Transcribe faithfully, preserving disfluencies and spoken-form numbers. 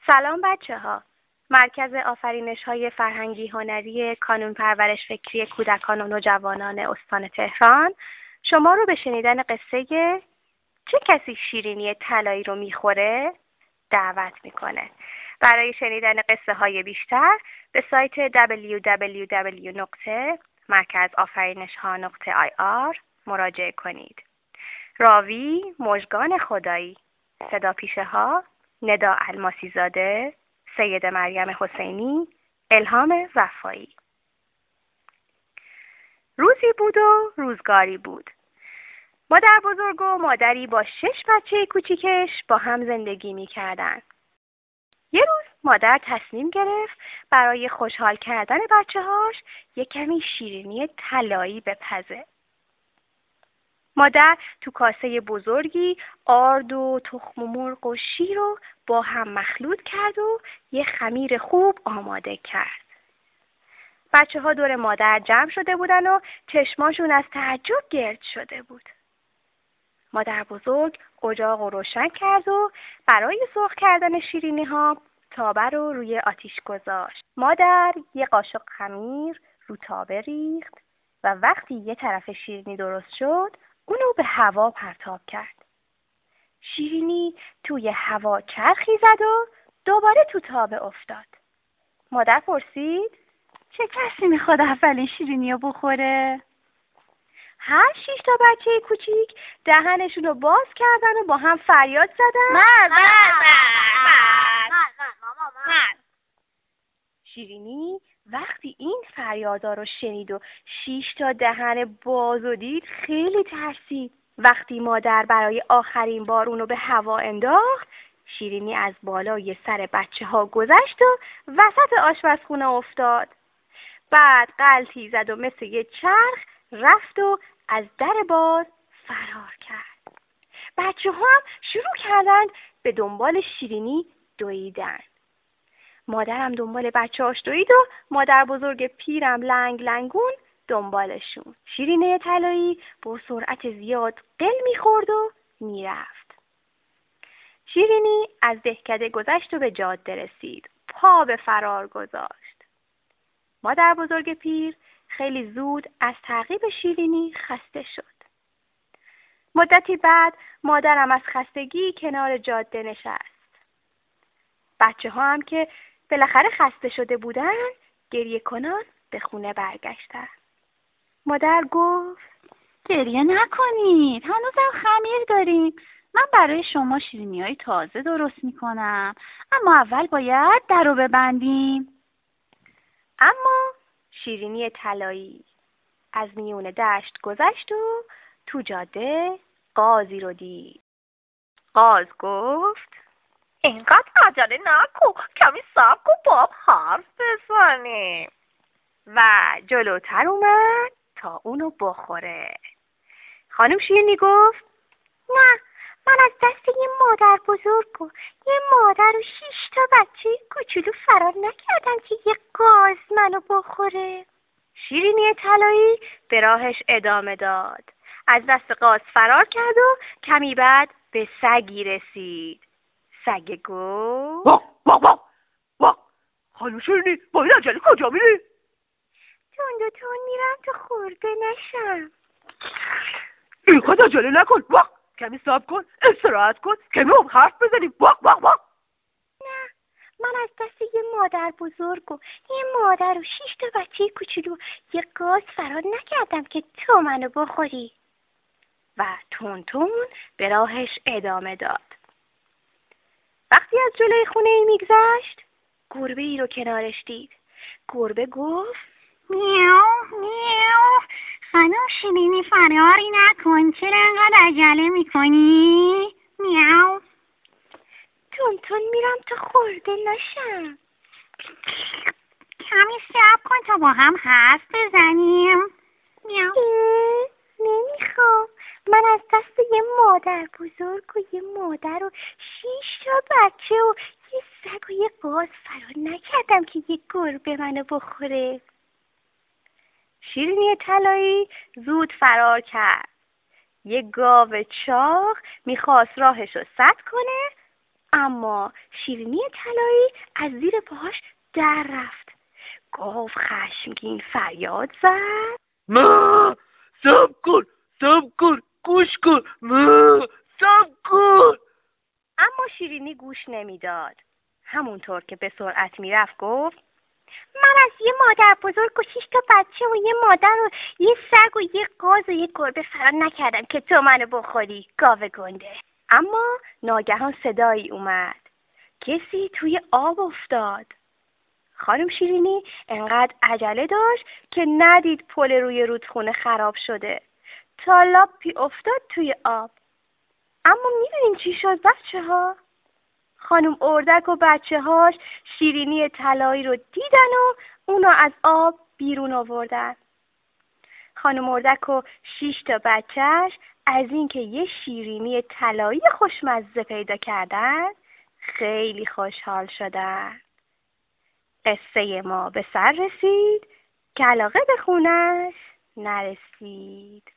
سلام بچه ها. مرکز آفرینش های فرهنگی هنری کانون پرورش فکری کودکان و نوجوانان استان تهران شما رو به شنیدن قصه چه کسی شیرینی طلایی رو میخوره دعوت میکنه. برای شنیدن قصه های بیشتر به سایت دبلیو دبلیو دبلیو نقطه مرکز آفرینش ها نقطه آی آر مراجعه کنید. راوی مژگان خدایی، صدا پیشه ها ندا الماسی زاده، سید مریم حسینی، الهام وفایی. روزی بود و روزگاری بود. مادر بزرگ و مادری با شش بچه کوچیکش با هم زندگی می کردن. یه روز مادر تصمیم گرفت برای خوشحال کردن بچه هاش یک کمی شیرینی طلایی بپزه. مادر تو کاسه بزرگی آرد و تخم مرغ و شیر رو با هم مخلوط کرد و یه خمیر خوب آماده کرد. بچه ها دور مادر جمع شده بودن و چشماشون از تعجب گرد شده بود. مادر بزرگ اجاق رو روشن کرد و برای سرخ کردن شیرینی ها تابه رو روی آتیش گذاشت. مادر یه قاشق خمیر رو تابه ریخت و وقتی یه طرف شیرینی درست شد اونو به هوا پرتاب کرد. شیرینی توی هوا چرخی زد و دوباره تو تابه افتاد. مادر پرسید چه کسی میخواد اولین شیرینی رو بخوره؟ هر شیش تا بچه کوچیک دهنشون رو باز کردن و با هم فریاد زدن من من من من. شیرینی وقتی این فریادا رو شنید و شیش تا دهن باز و دید خیلی ترسید. وقتی مادر برای آخرین بار اونو به هوا انداخت، شیرینی از بالای سر بچه ها گذشت و وسط آشپزخونه افتاد. بعد غلطی زد و مثل یه چرخ رفت و از در باز فرار کرد. بچه ها هم شروع کردن به دنبال شیرینی دویدن. مادرم دنبال بچه هاش دوید و مادر بزرگ پیرم لنگ لنگون دنبالشون. شیرینی طلایی با سرعت زیاد قل میخورد و میرفت. شیرینی از دهکده گذشت و به جاده رسید. پا به فرار گذاشت. مادر بزرگ پیر خیلی زود از تعقیب شیرینی خسته شد. مدتی بعد مادرم از خستگی کنار جاده نشست. بچه ها هم که بالاخره خسته شده بودن گریه کنان به خونه برگشتن. مادر گفت گریه نکنید، هنوزم خمیر داریم. من برای شما شیرینی های تازه درست میکنم، اما اول باید در رو ببندیم. اما شیرینی طلایی از میون دشت گذشت و تو جاده قازی رو دید. قاز گفت اینقدر عجله نکن، کمی صبر کن با هم حرف بزنیم. و جلوتر اومد تا اونو بخوره. خانم شیرینی گفت نه، من از دست یه مادر بزرگ و یه مادر و شیش تا بچه کوچولو فرار نکردم که یه قاز منو بخوره. شیرینی طلایی به راهش ادامه داد. از دست قاز فرار کرد و کمی بعد به سگی رسید. سگ گفت واق واق واق واق خانم شیرینی با این عجله کجا میری؟ تند و تند میرم تا خورده نشم. اینقدر عجله نکن. واق کمی صبر کن، استراحت کن، کمی هم حرف بزنیم. واق واق واق نه، من از دست یه مادر بزرگ و یه مادر و شیش تا بچه کوچولو یه قاز فرار نکردم که تو منو بخوری. و تون تون به راهش ادامه داد. وقتی از جلوی خونه ای میگذشت گربه ای رو کنارش دید. گربه گفت میاو میاو، خانم شیرینی فراری نکن، چرا انقدر عجله میکنی؟ میاو. تون تون میرم تا خورده نشم. کمی صبر کن تا با هم حرف بزنیم. میاو. نمیخوام، من از دست یه مادر بزرگ و یه مادر و شیش تا بچه و یه سگ و یه قاز فرار نکردم که یه گربه منو بخوره. شیرینی طلایی زود فرار کرد. یه گاو چاق میخواست راهش رو سد کنه اما شیرینی طلایی از زیر پاهاش در رفت. گاو خشمگین فریاد زد: ما صبر کن صبر کن گوش کن ما صبر کن. اما شیرینی گوش نمیداد. همونطور که به سرعت میرفت گفت: من از یه مادر بزرگ و شش تا بچه و یه مادر و یه سگ و یه قاز و یه گربه فرار نکردم که تو منو بخوری گاو گنده. اما ناگهان صدایی اومد. کسی توی آب افتاد. خانم شیرینی انقدر عجله داشت که ندید پل روی رودخونه خراب شده. تا لاپی افتاد توی آب. اما میدونین چی شد بچه ها؟ خانم اردک و بچه هاش شیرینی طلایی رو دیدن و اونا از آب بیرون آوردن. خانم اردک و شش تا بچهش از اینکه یه شیرینی طلایی خوشمزه پیدا کردن خیلی خوشحال شدن. قصه ما به سر رسید که علاقه به خونش نرسید.